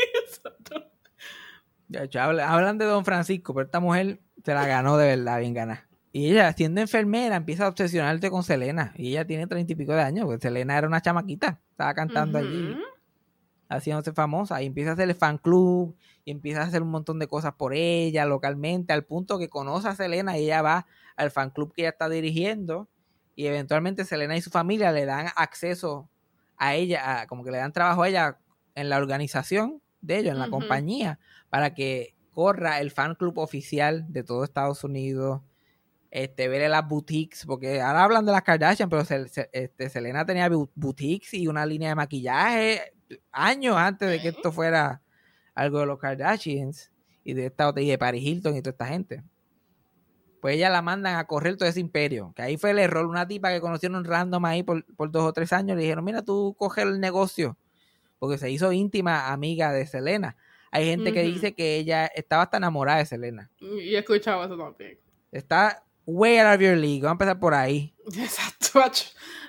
De hecho, hablan de Don Francisco, pero esta mujer se la ganó de verdad, bien ganada. Y ella, siendo enfermera, empieza a obsesionarse con Selena. Y ella tiene treinta y pico de años, porque Selena era una chamaquita. Estaba cantando uh-huh. allí, haciéndose famosa. Y empieza a hacer el fan club, y empieza a hacer un montón de cosas por ella, localmente, al punto que conoce a Selena y ella va al fan club que ella está dirigiendo. Y eventualmente Selena y su familia le dan acceso a ella, a, como que le dan trabajo a ella en la organización de ellos, en la uh-huh. compañía, para que corra el fan club oficial de todo Estados Unidos, este, ver las boutiques, porque ahora hablan de las Kardashian, pero se, se, este, Selena tenía boutiques y una línea de maquillaje años antes de que esto fuera algo de los Kardashians y de esta y de Paris Hilton y toda esta gente. Pues ella la mandan a correr todo ese imperio, que ahí fue el error. Una tipa que conocieron random ahí por, por dos o tres años, le dijeron, mira, tú coge el negocio, porque se hizo íntima amiga de Selena. Hay gente uh-huh. que dice que ella estaba hasta enamorada de Selena. Y he escuchado eso también. Está way out of your league. Vamos a empezar por ahí. Exacto, macho.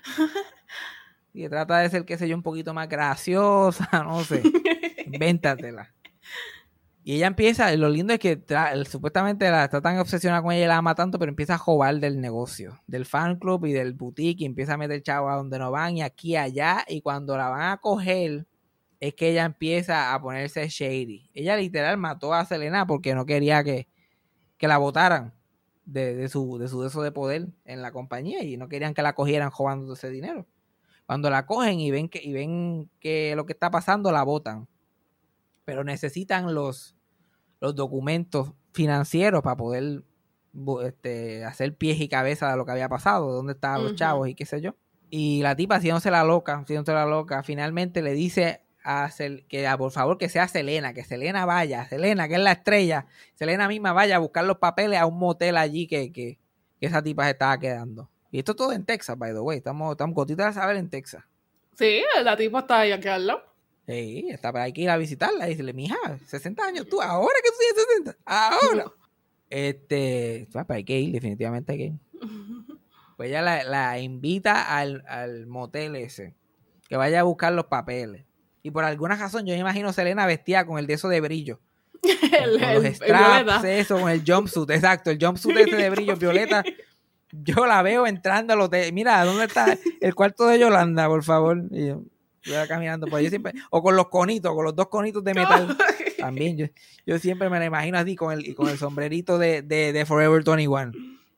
Y trata de ser, qué sé yo, un poquito más graciosa, no sé. Invéntatela. Y ella empieza, y lo lindo es que tra- supuestamente la, está tan obsesionada con ella y la ama tanto, pero empieza a jobar del negocio, del fan club y del boutique, y empieza a meter chavos a donde no van y aquí y allá, y cuando la van a coger, es que ella empieza a ponerse shady. Ella literal mató a Selena porque no quería que, que la votaran de, de su de su de eso de poder en la compañía, y no querían que la cogieran robando ese dinero. Cuando la cogen y ven que, y ven que lo que está pasando, la votan. Pero necesitan los los documentos financieros para poder este, hacer pies y cabeza de lo que había pasado, dónde estaban los Ujú. chavos y qué sé yo. Y la tipa, haciéndose la loca, haciéndose la loca, finalmente le dice a Sel- que a, por favor que sea Selena, que Selena vaya, Selena, que es la estrella, Selena misma vaya a buscar los papeles a un motel allí que, que, que esa tipa se estaba quedando. Y esto todo en Texas, by the way, estamos, estamos gotitas de saber en Texas. Sí, la tipa está ahí aquí al lado. Sí, está para hay que ir a visitarla y decirle, mija, sesenta años, tú, ahora que tú tienes sesenta, ahora. Este, pues, hay que ir, definitivamente hay que ir. Pues ella la, la invita al, al motel ese, que vaya a buscar los papeles. Y por alguna razón yo me imagino a Selena vestida con el de eso de brillo. el, Con los el- el straps, violeta. eso, con el jumpsuit, exacto, el jumpsuit ese de brillo violeta. Yo la veo entrando al hotel. Mira, ¿dónde está el cuarto de Yolanda, por favor? Y yo, yo iba caminando por ahí siempre. O con los conitos, con los dos conitos de metal. También, yo, yo siempre me la imagino así, con el, con el sombrerito de, de, de Forever veintiuno.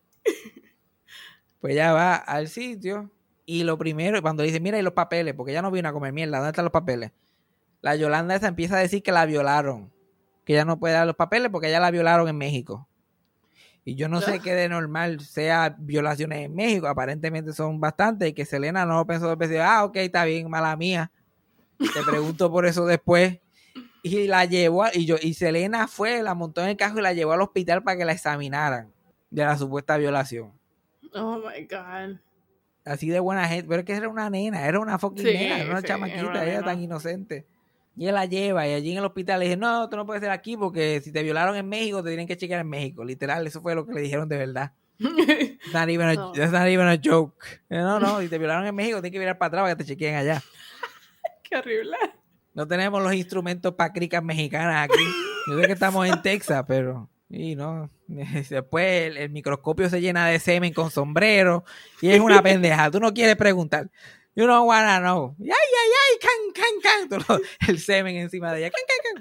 Pues ella va al sitio y lo primero, cuando dice, mira, y los papeles, porque ella no vino a comer mierda, ¿dónde están los papeles? La Yolanda esa empieza a decir que la violaron, que ella no puede dar los papeles porque ella la violaron en México. Y yo no sé qué de normal sea violaciones en México, aparentemente son bastantes, y que Selena no lo pensó dos veces, ah, ok, está bien, mala mía. Te pregunto por eso después. Y la llevó, a, y yo y Selena fue, la montó en el carro y la llevó al hospital para que la examinaran de la supuesta violación. Oh my God. Así de buena gente, pero es que era una nena, era una fucking Sí, nena, era una sí, chamaquita, era una ella nena. tan inocente. Y él la lleva, y allí en el hospital le dije, no, tú no puedes ser aquí porque si te violaron en México, te tienen que chequear en México. Literal, eso fue lo que le dijeron de verdad. It's not even a, No. that's not even a joke. No, no, si te violaron en México, tienes que virar para atrás para que te chequeen allá. Qué horrible. No tenemos los instrumentos para cricas mexicanas aquí. Yo sé que estamos en Texas, pero... Y no, después el, el microscopio se llena de semen con sombrero y es una pendeja. Tú no quieres preguntar. You don't wanna know. ¡Ay, ay, ay! ¡Can, can, can! Todo el semen encima de ella. ¡Can, can,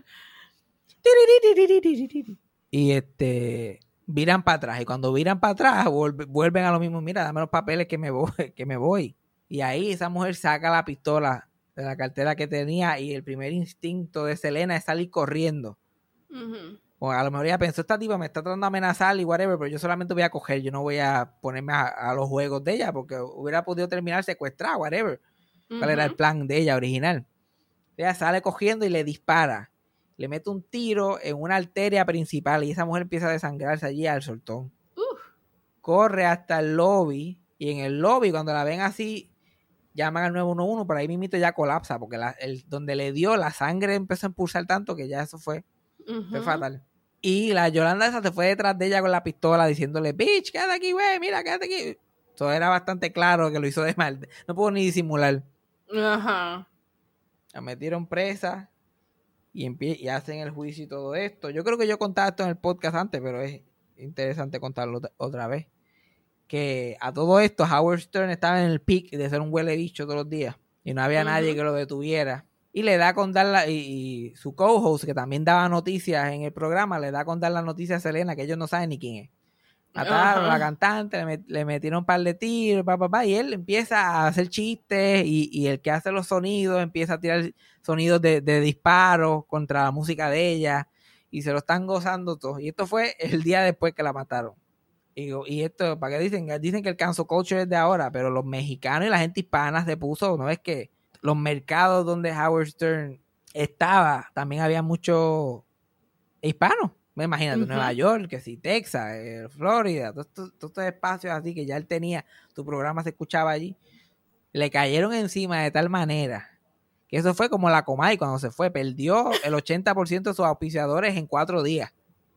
can! Y este... viran para atrás. Y cuando viran para atrás, vuelve, vuelven a lo mismo. Mira, dame los papeles que me voy. Que me voy. Y ahí esa mujer saca la pistola de la cartera que tenía y el primer instinto de Selena es salir corriendo. Ujú. O a lo mejor ella pensó, esta tipa me está tratando de amenazar y whatever, pero yo solamente voy a coger, yo no voy a ponerme a, a los juegos de ella porque hubiera podido terminar secuestrada, whatever. ¿Cuál era el plan de ella original? Ella sale cogiendo y le dispara. Le mete un tiro en una arteria principal y esa mujer empieza a desangrarse allí al soltón. Uf. Corre hasta el lobby y en el lobby cuando la ven así llaman al nueve uno uno, pero ahí mismito ya colapsa porque la, el, donde le dio la sangre empezó a impulsar tanto que ya eso fue, Ujú. fue fatal. Y la Yolanda esa se fue detrás de ella con la pistola diciéndole, bitch, quédate aquí, güey, mira, quédate aquí. Todo era bastante claro que lo hizo de mal. No pudo ni disimular. Ajá. La metieron presa y, empie- y hacen el juicio y todo esto. Yo creo que yo contaba esto en el podcast antes, pero es interesante contarlo otra- otra vez. Que a todo esto Howard Stern estaba en el peak de ser un huele bicho todos los días y no había Ujú. nadie que lo detuviera. Y le da con dar la, y, y su co-host, que también daba noticias en el programa, le da con dar la noticia a Selena, que ellos no saben ni quién es. Mataron a la Ajá. cantante, le, met- le metieron un par de tiros, pa, pa, pa, y él empieza a hacer chistes y, y el que hace los sonidos empieza a tirar sonidos de, de disparos contra la música de ella y se lo están gozando todos. Y esto fue el día después que la mataron. Y, y esto, ¿para qué dicen? Dicen que el cancel culture es de ahora, pero los mexicanos y la gente hispana se puso, ¿no? Es que los mercados donde Howard Stern estaba, también había muchos hispanos. Imagínate, Ujú. Nueva York, que sí, Texas, eh, Florida, todos estos, todos estos espacios así que ya él tenía, tu programa se escuchaba allí. Le cayeron encima de tal manera que eso fue como la Comay cuando se fue, perdió el ochenta por ciento de sus auspiciadores en cuatro días.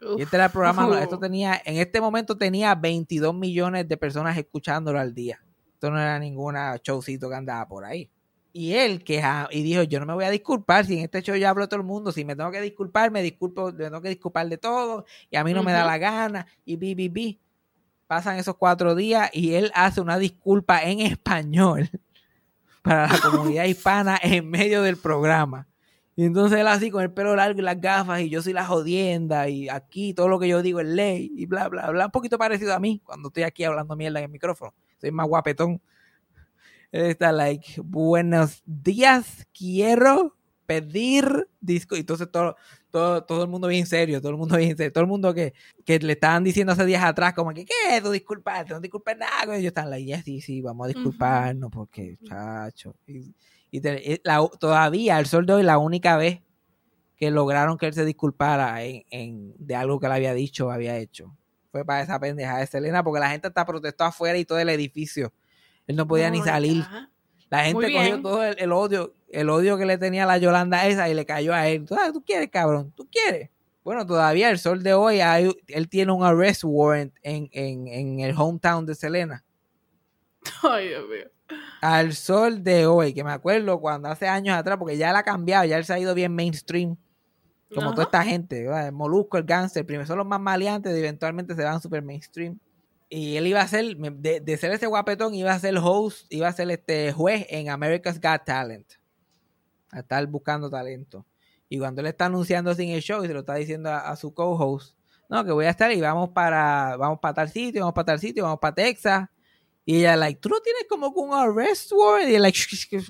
Y este era el programa, Uf. esto tenía, en este momento tenía veintidós millones de personas escuchándolo al día. Esto no era ninguna showcito que andaba por ahí. Y él que y dijo, yo no me voy a disculpar, si en este show ya hablo todo el mundo, si me tengo que disculpar, me disculpo, me tengo que disculpar de todo, y a mí no uh-huh. me da la gana, y bi, bi, bi. Pasan esos cuatro días y él hace una disculpa en español para la comunidad hispana en medio del programa. Y entonces él así con el pelo largo y las gafas, y yo soy la jodienda, y aquí todo lo que yo digo es ley, y bla, bla, bla. Un poquito parecido a mí, cuando estoy aquí hablando mierda en el micrófono. Soy más guapetón. Él está like, buenos días, quiero pedir disco. Y entonces todo, todo, todo el mundo bien serio, todo el mundo bien serio. Todo el mundo que, que le estaban diciendo hace días atrás, como que, ¿qué es eso? Disculparte, no disculpes nada. Y ellos están like, yeah, sí, sí, vamos a disculparnos, uh-huh. porque, chacho. Y, y te, la, todavía, al sol de hoy, la única vez que lograron que él se disculpara en, en, de algo que le había dicho o había hecho fue para esa pendeja de Selena, porque la gente está protestando afuera y todo el edificio. Él no podía oh, ni salir. Ya. La gente cogió todo el, el odio, el odio que le tenía a la Yolanda esa y le cayó a él. ¿Tú, ¿Tú quieres, cabrón? ¿Tú quieres? Bueno, todavía el sol de hoy, hay, él tiene un arrest warrant en, en, en el hometown de Selena. Ay, Dios mío. Al sol de hoy, que me acuerdo cuando hace años atrás, porque ya él ha cambiado, ya él se ha ido bien mainstream, como uh-huh. toda esta gente, ¿verdad? El Molusco, el Gánster, primero son los más maleantes y eventualmente se van super mainstream. Y él iba a ser, de, de ser ese guapetón, iba a ser host, iba a ser este juez en America's Got Talent, a estar buscando talento. Y cuando él está anunciando sin el show y se lo está diciendo a, a su co-host, no, que voy a estar y vamos para, vamos para tal sitio, vamos para tal sitio, vamos para Texas. Y ella, like, tú no tienes como un arrest warrant. Y, like,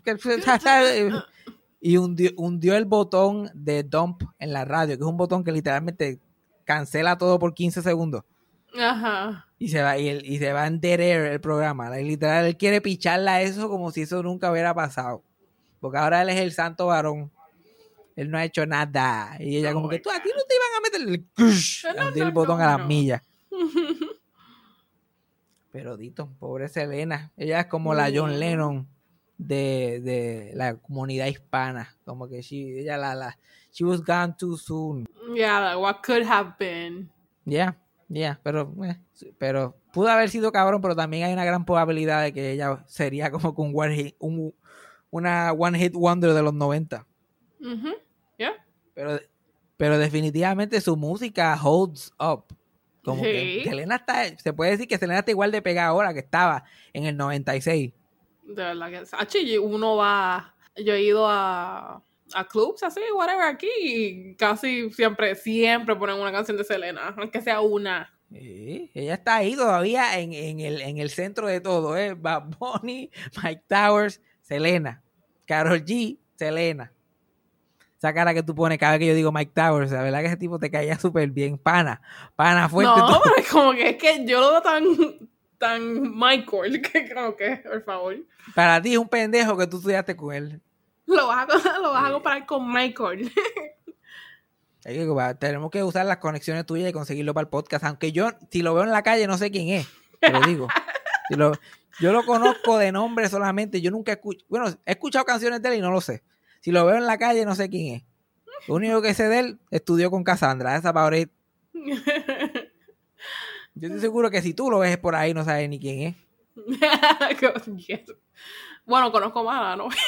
y hundió, hundió el botón de dump en la radio, que es un botón que literalmente cancela todo por quince segundos. Ajá. Y se va, y, el, y se va en dead air el programa. Like, literal, él quiere picharla a eso como si eso nunca hubiera pasado. Porque ahora él es el santo varón. Él no ha hecho nada. Y ella, oh como que tú, a ti no te iban a meter el, no, no, el botón no, a las no. millas. Pero dito, pobre Selena. Ella es como mm. la John Lennon de, de la comunidad hispana. Como que she, ella la, la, she was gone too soon. Yeah, like what could have been. Yeah, yeah, pero, eh, pero pudo haber sido cabrón, pero también hay una gran probabilidad de que ella sería como con one hit, un, una one hit wonder de los noventa. Mm-hmm. Yeah. Pero, pero definitivamente su música holds up. Como sí. que Selena está, se puede decir que Selena está igual de pegada ahora que estaba en el noventa y seis. De verdad que Sachi, uno va, yo he ido a, a clubs así, whatever, aquí, y casi siempre, siempre ponen una canción de Selena, aunque sea una. Sí, ella está ahí todavía en, en, el, en el centro de todo, ¿eh? Bad Bunny, Mike Towers, Selena, Karol G, Selena. Esa cara que tú pones cada vez que yo digo Mike Towers, la verdad que ese tipo te caía súper bien, pana, pana fuerte. No, pero es como que es que yo lo veo tan, tan Michael, que creo que, por favor. Para ti es un pendejo que tú estudiaste con él. Lo vas a, lo vas a comparar con Michael. Hay que, tenemos que usar las conexiones tuyas y conseguirlo para el podcast, aunque yo, si lo veo en la calle, no sé quién es, te lo digo. Si lo, yo lo conozco de nombre solamente, yo nunca escucho, bueno, he escuchado canciones de él y no lo sé. Si lo veo en la calle, no sé quién es. Lo único que sé de él, estudió con Cassandra, esa Paoret. Yo estoy seguro que si tú lo ves por ahí, no sabes ni quién es. Bueno, conozco más a la novia.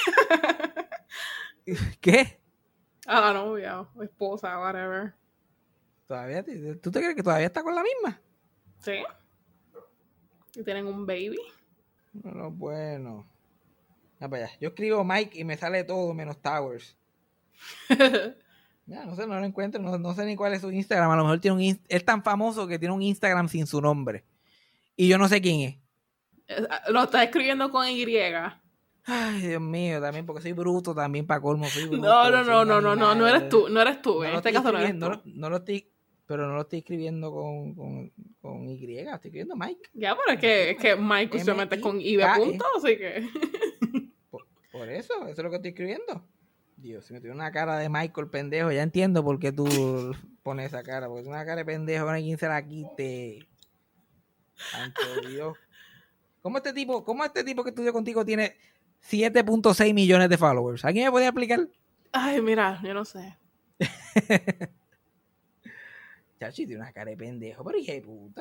¿Qué? A la novia, o esposa, whatever. ¿Todavía? ¿Tú te crees que todavía está con la misma? Sí. Y tienen un baby. Bueno, bueno. Ya, para allá. Yo escribo Mike y me sale todo menos Towers. Ya, no sé, no lo encuentro, no, no sé ni cuál es su Instagram. A lo mejor tiene un inst- es tan famoso que tiene un Instagram sin su nombre. Y yo no sé quién es. Lo está escribiendo con Y. Ay, Dios mío, también porque soy bruto, también para colmo soy bruto. No, no, no, no, no, no, no eres tú, no eres tú. No en este caso no eres tú. No, no lo estoy, pero no lo estoy escribiendo con, con, con Y, estoy escribiendo Mike. Ya, pero es que, es que Mike se mete con I B punto, así que... Por, por eso, eso es lo que estoy escribiendo. Dios, si me tiene una cara de Michael pendejo, ya entiendo por qué tú pones esa cara, porque es una cara de pendejo, no hay quien se la quite. Santo Dios. ¿Cómo este tipo, cómo este tipo que estudió contigo tiene siete punto seis millones de followers? ¿Alguien me podría explicar? Ay, mira, yo no sé. chachi, tiene una cara de pendejo, pero hija de puta.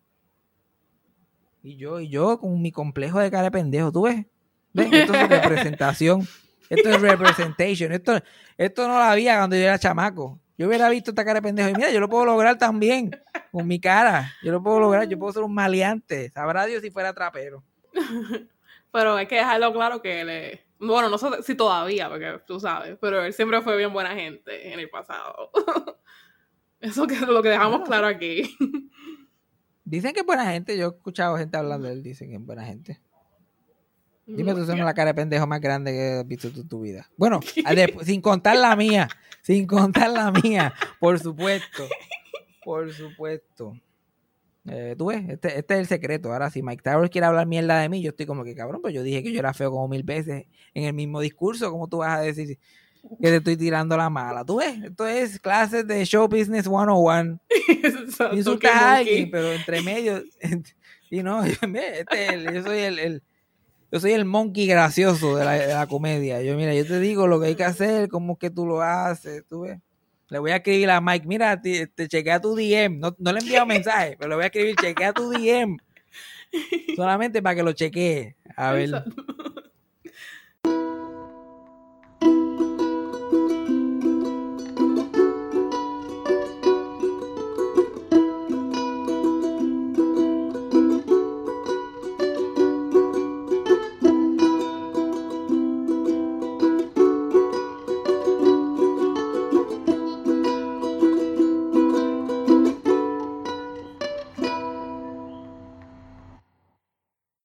Y yo, y yo con mi complejo de cara de pendejo, ¿tú ves? ¿Ves? Esto es representación. Esto es representation. Esto, esto no lo había cuando yo era chamaco. Yo hubiera visto esta cara de pendejo y mira, yo lo puedo lograr también con mi cara. Yo lo puedo lograr, yo puedo ser un maleante. Sabrá Dios si fuera trapero. Pero hay que dejarlo claro que él es... Bueno, no sé si todavía, porque tú sabes, pero él siempre fue bien buena gente en el pasado. Eso que es lo que dejamos claro aquí. Dicen que es buena gente. Yo he escuchado gente hablando de él. Dicen que es buena gente. Dime tú, son la cara de pendejo más grande que has visto tú en tu vida. Bueno, de, sin contar la mía. Sin contar la mía. Por supuesto. Por supuesto. Eh, tú ves, este, este es el secreto. Ahora, si Mike Towers quiere hablar mierda de mí, yo estoy como que cabrón, pues yo dije que yo era feo como mil veces en el mismo discurso. ¿Cómo tú vas a decir que te estoy tirando la mala? Tú ves, esto es clases de show business ciento uno. Insultas a alguien, pero entre medio. Y no, este, yo soy el, el yo soy el monkey gracioso de la, de la comedia. Yo, mira, yo te digo lo que hay que hacer, cómo es que tú lo haces, tú ves. Le voy a escribir a Mike, mira, te, te chequea tu D M. No, no le he enviado mensaje, pero le voy a escribir, chequea tu D M. Solamente para que lo chequee. A ver.